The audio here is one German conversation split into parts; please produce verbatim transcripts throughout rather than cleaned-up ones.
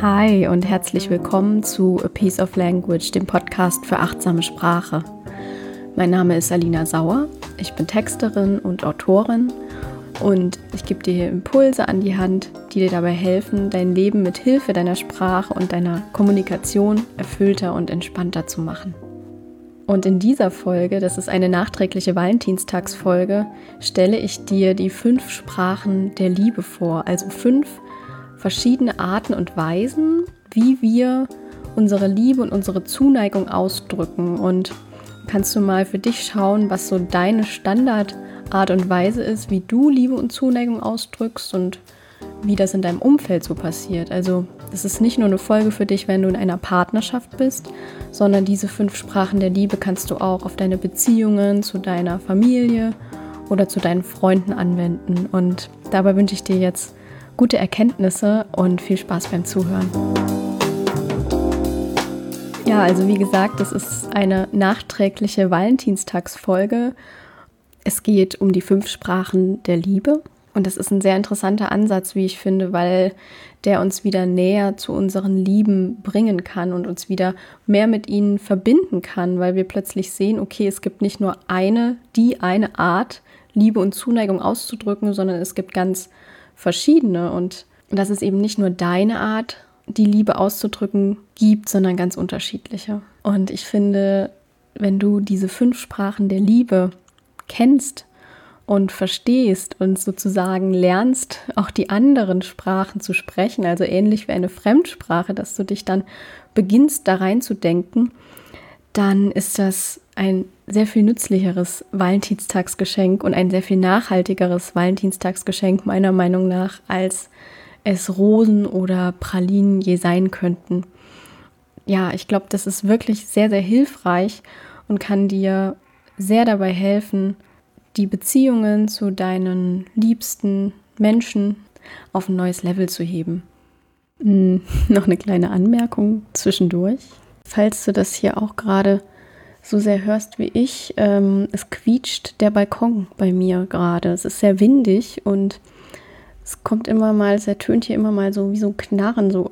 Hi und herzlich willkommen zu A Piece of Language, dem Podcast für achtsame Sprache. Mein Name ist Alina Sauer, ich bin Texterin und Autorin und ich gebe dir hier Impulse an die Hand, die dir dabei helfen, dein Leben mit Hilfe deiner Sprache und deiner Kommunikation erfüllter und entspannter zu machen. Und in dieser Folge, das ist eine nachträgliche Valentinstagsfolge, stelle ich dir die fünf Sprachen der Liebe vor, also fünf verschiedene Arten und Weisen, wie wir unsere Liebe und unsere Zuneigung ausdrücken. Und kannst du mal für dich schauen, was so deine Standardart und Weise ist, wie du Liebe und Zuneigung ausdrückst und wie das in deinem Umfeld so passiert. Also das ist nicht nur eine Folge für dich, wenn du in einer Partnerschaft bist, sondern diese fünf Sprachen der Liebe kannst du auch auf deine Beziehungen zu deiner Familie oder zu deinen Freunden anwenden. Und dabei wünsche ich dir jetzt gute Erkenntnisse und viel Spaß beim Zuhören. Ja, also wie gesagt, das ist eine nachträgliche Valentinstagsfolge. Es geht um die fünf Sprachen der Liebe. Und das ist ein sehr interessanter Ansatz, wie ich finde, weil der uns wieder näher zu unseren Lieben bringen kann und uns wieder mehr mit ihnen verbinden kann, weil wir plötzlich sehen, okay, es gibt nicht nur eine, die eine Art, Liebe und Zuneigung auszudrücken, sondern es gibt ganz verschiedene. Und dass es eben nicht nur deine Art, die Liebe auszudrücken gibt, sondern ganz unterschiedliche. Und ich finde, wenn du diese fünf Sprachen der Liebe kennst und verstehst und sozusagen lernst, auch die anderen Sprachen zu sprechen, also ähnlich wie eine Fremdsprache, dass du dich dann beginnst, da reinzudenken, dann ist das ein sehr viel nützlicheres Valentinstagsgeschenk und ein sehr viel nachhaltigeres Valentinstagsgeschenk meiner Meinung nach, als es Rosen oder Pralinen je sein könnten. Ja, ich glaube, das ist wirklich sehr, sehr hilfreich und kann dir sehr dabei helfen, die Beziehungen zu deinen liebsten Menschen auf ein neues Level zu heben. Hm, noch eine kleine Anmerkung zwischendurch. Falls du das hier auch gerade so sehr hörst wie ich, ähm, es quietscht der Balkon bei mir gerade. Es ist sehr windig und es kommt immer mal, es ertönt hier immer mal so wie so ein Knarren, so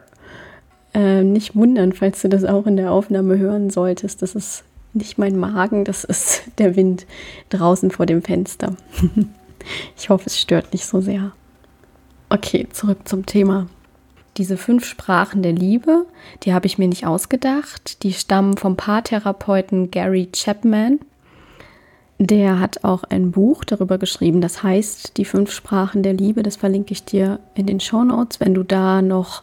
äh, nicht wundern, falls du das auch in der Aufnahme hören solltest. Das ist nicht mein Magen, das ist der Wind draußen vor dem Fenster. Ich hoffe, es stört nicht so sehr. Okay, zurück zum Thema. Diese fünf Sprachen der Liebe, die habe ich mir nicht ausgedacht. Die stammen vom Paartherapeuten Gary Chapman. Der hat auch ein Buch darüber geschrieben, das heißt Die fünf Sprachen der Liebe. Das verlinke ich dir in den Shownotes, wenn du da noch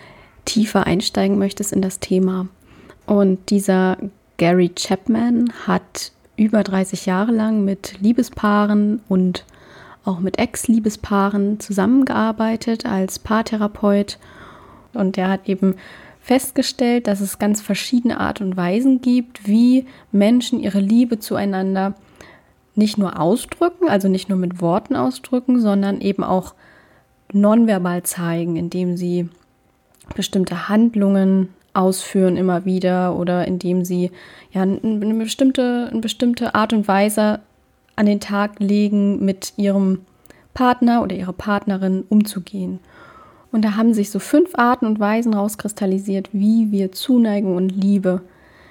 tiefer einsteigen möchtest in das Thema. Und dieser Gary Chapman hat über dreißig Jahre lang mit Liebespaaren und auch mit Ex-Liebespaaren zusammengearbeitet als Paartherapeut. Und er hat eben festgestellt, dass es ganz verschiedene Art und Weisen gibt, wie Menschen ihre Liebe zueinander nicht nur ausdrücken, also nicht nur mit Worten ausdrücken, sondern eben auch nonverbal zeigen, indem sie bestimmte Handlungen ausführen immer wieder oder indem sie ja eine bestimmte, eine bestimmte Art und Weise an den Tag legen, mit ihrem Partner oder ihrer Partnerin umzugehen. Und da haben sich so fünf Arten und Weisen rauskristallisiert, wie wir Zuneigung und Liebe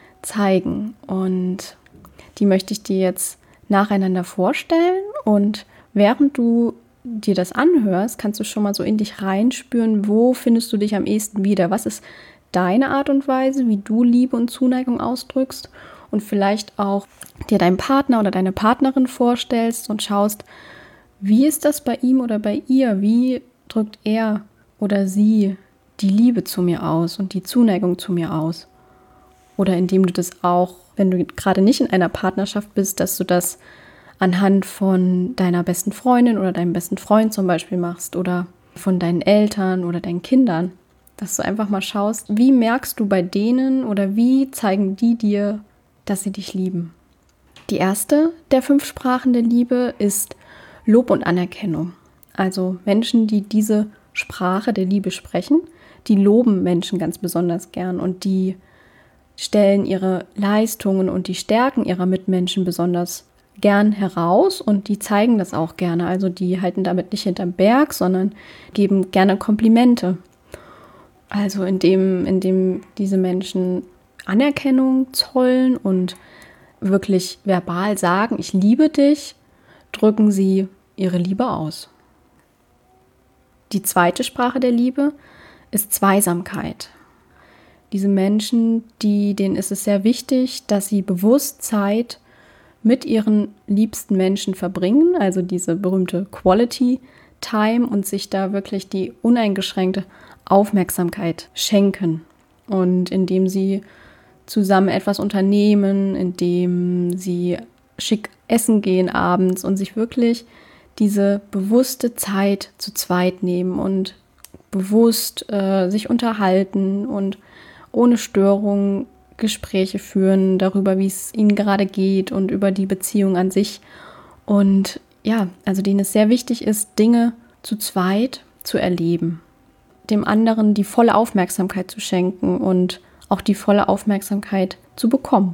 zeigen. Und die möchte ich dir jetzt nacheinander vorstellen. Und während du dir das anhörst, kannst du schon mal so in dich reinspüren, wo findest du dich am ehesten wieder? Was ist deine Art und Weise, wie du Liebe und Zuneigung ausdrückst? Und vielleicht auch dir deinen Partner oder deine Partnerin vorstellst und schaust, wie ist das bei ihm oder bei ihr? Wie drückt er oder sie die Liebe zu mir aus und die Zuneigung zu mir aus? Oder indem du das auch, wenn du gerade nicht in einer Partnerschaft bist, dass du das anhand von deiner besten Freundin oder deinem besten Freund zum Beispiel machst oder von deinen Eltern oder deinen Kindern. Dass du einfach mal schaust, wie merkst du bei denen oder wie zeigen die dir, dass sie dich lieben. Die erste der fünf Sprachen der Liebe ist Lob und Anerkennung. Also Menschen, die diese Sprache der Liebe sprechen, die loben Menschen ganz besonders gern und die stellen ihre Leistungen und die Stärken ihrer Mitmenschen besonders gern heraus und die zeigen das auch gerne. Also die halten damit nicht hinterm Berg, sondern geben gerne Komplimente. Also indem, indem diese Menschen Anerkennung zollen und wirklich verbal sagen, ich liebe dich, drücken sie ihre Liebe aus. Die zweite Sprache der Liebe ist Zweisamkeit. Diese Menschen, die, denen ist es sehr wichtig, dass sie bewusst Zeit mit ihren liebsten Menschen verbringen, also diese berühmte Quality Time, und sich da wirklich die uneingeschränkte Aufmerksamkeit schenken. Und indem sie zusammen etwas unternehmen, indem sie schick essen gehen abends und sich wirklich diese bewusste Zeit zu zweit nehmen und bewusst äh, sich unterhalten und ohne Störung Gespräche führen darüber, wie es ihnen gerade geht und über die Beziehung an sich. Und ja, also denen es sehr wichtig ist, Dinge zu zweit zu erleben, dem anderen die volle Aufmerksamkeit zu schenken und auch die volle Aufmerksamkeit zu bekommen.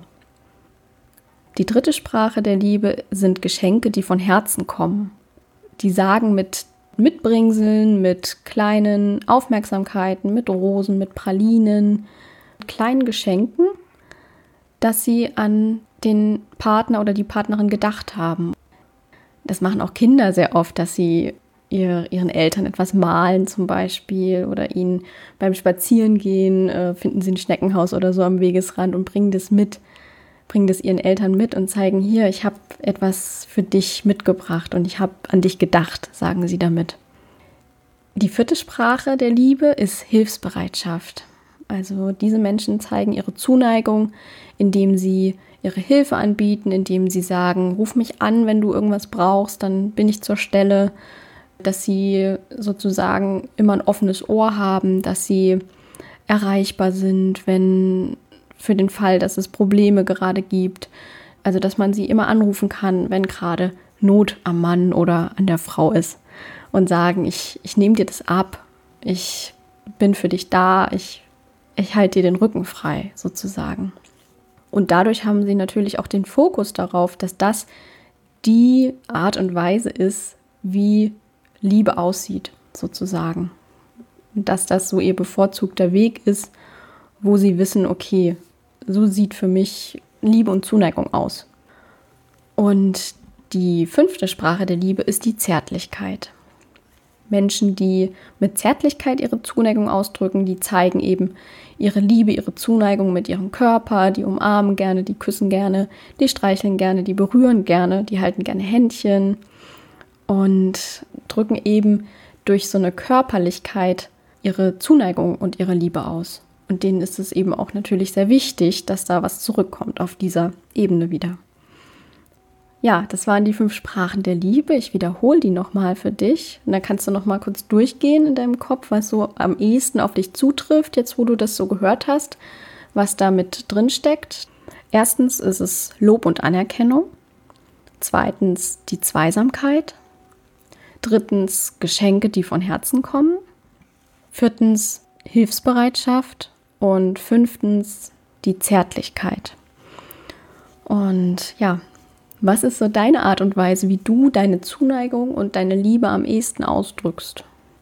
Die dritte Sprache der Liebe sind Geschenke, die von Herzen kommen. Die sagen mit Mitbringseln, mit kleinen Aufmerksamkeiten, mit Rosen, mit Pralinen, mit kleinen Geschenken, dass sie an den Partner oder die Partnerin gedacht haben. Das machen auch Kinder sehr oft, dass sie ihr, ihren Eltern etwas malen zum Beispiel oder ihnen beim Spazierengehen äh, finden sie ein Schneckenhaus oder so am Wegesrand und bringen das mit, bringen das ihren Eltern mit und zeigen, hier, ich habe etwas für dich mitgebracht und ich habe an dich gedacht, sagen sie damit. Die vierte Sprache der Liebe ist Hilfsbereitschaft. Also diese Menschen zeigen ihre Zuneigung, indem sie ihre Hilfe anbieten, indem sie sagen, ruf mich an, wenn du irgendwas brauchst, dann bin ich zur Stelle, dass sie sozusagen immer ein offenes Ohr haben, dass sie erreichbar sind, wenn für den Fall, dass es Probleme gerade gibt. Also dass man sie immer anrufen kann, wenn gerade Not am Mann oder an der Frau ist und sagen, ich, ich nehme dir das ab, ich bin für dich da, ich, ich halte dir den Rücken frei sozusagen. Und dadurch haben sie natürlich auch den Fokus darauf, dass das die Art und Weise ist, wie Liebe aussieht, sozusagen. Und dass das so ihr bevorzugter Weg ist, wo sie wissen, okay, so sieht für mich Liebe und Zuneigung aus. Und die fünfte Sprache der Liebe ist die Zärtlichkeit. Menschen, die mit Zärtlichkeit ihre Zuneigung ausdrücken, die zeigen eben ihre Liebe, ihre Zuneigung mit ihrem Körper, die umarmen gerne, die küssen gerne, die streicheln gerne, die berühren gerne, die halten gerne Händchen und drücken eben durch so eine Körperlichkeit ihre Zuneigung und ihre Liebe aus. Und denen ist es eben auch natürlich sehr wichtig, dass da was zurückkommt auf dieser Ebene wieder. Ja, das waren die fünf Sprachen der Liebe. Ich wiederhole die nochmal für dich. Und dann kannst du nochmal kurz durchgehen in deinem Kopf, was so am ehesten auf dich zutrifft, jetzt wo du das so gehört hast, was da mit drin steckt. Erstens ist es Lob und Anerkennung. Zweitens die Zweisamkeit. Drittens Geschenke, die von Herzen kommen. Viertens Hilfsbereitschaft. Und fünftens die Zärtlichkeit. Und ja, was ist so deine Art und Weise, wie du deine Zuneigung und deine Liebe am ehesten ausdrückst?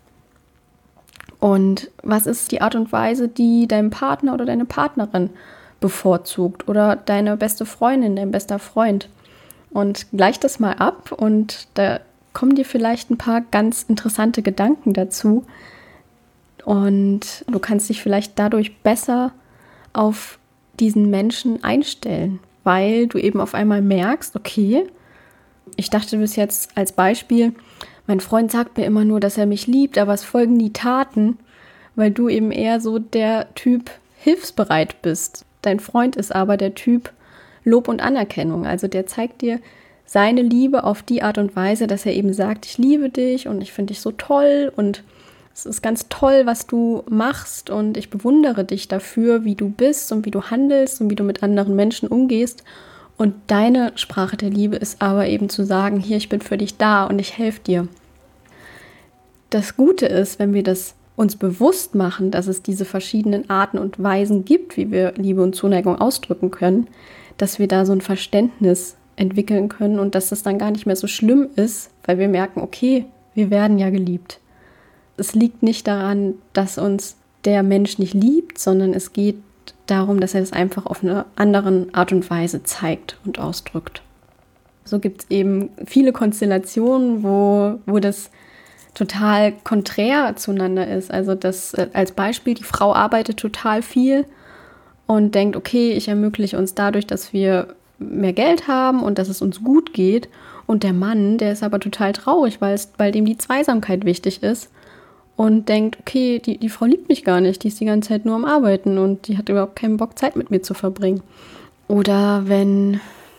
Und was ist die Art und Weise, die dein Partner oder deine Partnerin bevorzugt oder deine beste Freundin, dein bester Freund? Und gleich das mal ab und da kommen dir vielleicht ein paar ganz interessante Gedanken dazu und du kannst dich vielleicht dadurch besser auf diesen Menschen einstellen, weil du eben auf einmal merkst, okay, ich dachte bis jetzt als Beispiel, mein Freund sagt mir immer nur, dass er mich liebt, aber es folgen die Taten, weil du eben eher so der Typ hilfsbereit bist. Dein Freund ist aber der Typ Lob und Anerkennung, also der zeigt dir seine Liebe auf die Art und Weise, dass er eben sagt, ich liebe dich und ich finde dich so toll und es ist ganz toll, was du machst und ich bewundere dich dafür, wie du bist und wie du handelst und wie du mit anderen Menschen umgehst. Und deine Sprache der Liebe ist aber eben zu sagen, hier, ich bin für dich da und ich helfe dir. Das Gute ist, wenn wir das uns bewusst machen, dass es diese verschiedenen Arten und Weisen gibt, wie wir Liebe und Zuneigung ausdrücken können, dass wir da so ein Verständnis entwickeln können und dass das dann gar nicht mehr so schlimm ist, weil wir merken, okay, wir werden ja geliebt. Es liegt nicht daran, dass uns der Mensch nicht liebt, sondern es geht darum, dass er es einfach auf eine andere Art und Weise zeigt und ausdrückt. So gibt es eben viele Konstellationen, wo, wo das total konträr zueinander ist. Also das äh, als Beispiel, die Frau arbeitet total viel und denkt, okay, ich ermögliche uns dadurch, dass wir mehr Geld haben und dass es uns gut geht. Und der Mann, der ist aber total traurig, weil, es, weil dem die Zweisamkeit wichtig ist und denkt, okay, die, die Frau liebt mich gar nicht, die ist die ganze Zeit nur am Arbeiten und die hat überhaupt keinen Bock, Zeit mit mir zu verbringen. Oder wenn...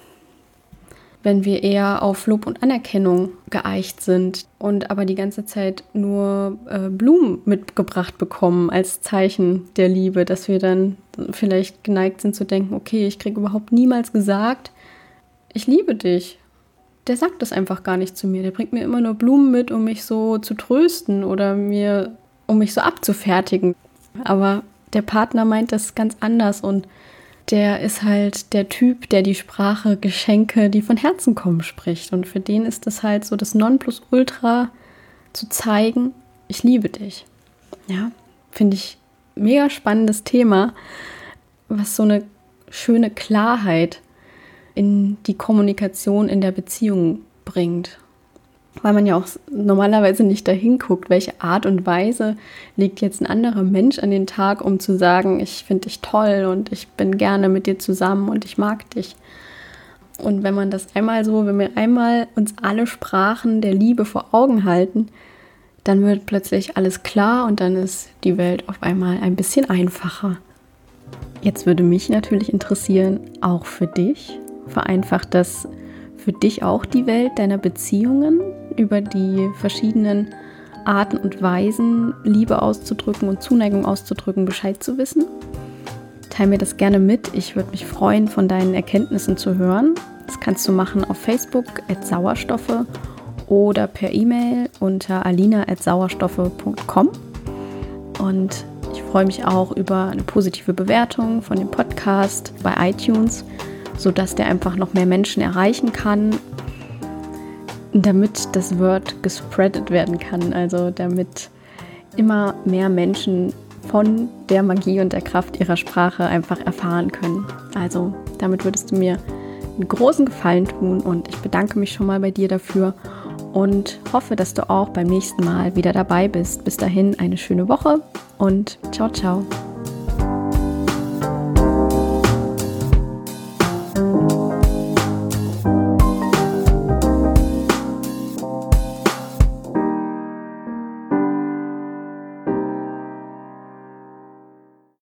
wenn wir eher auf Lob und Anerkennung geeicht sind und aber die ganze Zeit nur äh, Blumen mitgebracht bekommen als Zeichen der Liebe, dass wir dann vielleicht geneigt sind zu denken, okay, ich kriege überhaupt niemals gesagt, ich liebe dich. Der sagt das einfach gar nicht zu mir. Der bringt mir immer nur Blumen mit, um mich so zu trösten oder mir, um mich so abzufertigen. Aber der Partner meint das ganz anders und der ist halt der Typ, der die Sprache Geschenke, die von Herzen kommen, spricht. Und für den ist das halt so das Nonplusultra, zu zeigen, ich liebe dich. Ja, finde ich ein mega spannendes Thema, was so eine schöne Klarheit in die Kommunikation in der Beziehung bringt. Weil man ja auch normalerweise nicht dahin guckt, welche Art und Weise legt jetzt ein anderer Mensch an den Tag, um zu sagen, ich finde dich toll und ich bin gerne mit dir zusammen und ich mag dich. Und wenn man das einmal so, wenn wir einmal uns alle Sprachen der Liebe vor Augen halten, dann wird plötzlich alles klar und dann ist die Welt auf einmal ein bisschen einfacher. Jetzt würde mich natürlich interessieren, auch für dich, vereinfacht das für dich auch die Welt deiner Beziehungen, über die verschiedenen Arten und Weisen, Liebe auszudrücken und Zuneigung auszudrücken, Bescheid zu wissen? Teil mir das gerne mit. Ich würde mich freuen, von deinen Erkenntnissen zu hören. Das kannst du machen auf Facebook at sauerstoffe oder per E-Mail unter alina at sauerstoffe punkt com. Und ich freue mich auch über eine positive Bewertung von dem Podcast bei iTunes, sodass der einfach noch mehr Menschen erreichen kann, damit das Wort gespreadet werden kann, also damit immer mehr Menschen von der Magie und der Kraft ihrer Sprache einfach erfahren können. Also damit würdest du mir einen großen Gefallen tun und ich bedanke mich schon mal bei dir dafür und hoffe, dass du auch beim nächsten Mal wieder dabei bist. Bis dahin eine schöne Woche und ciao, ciao.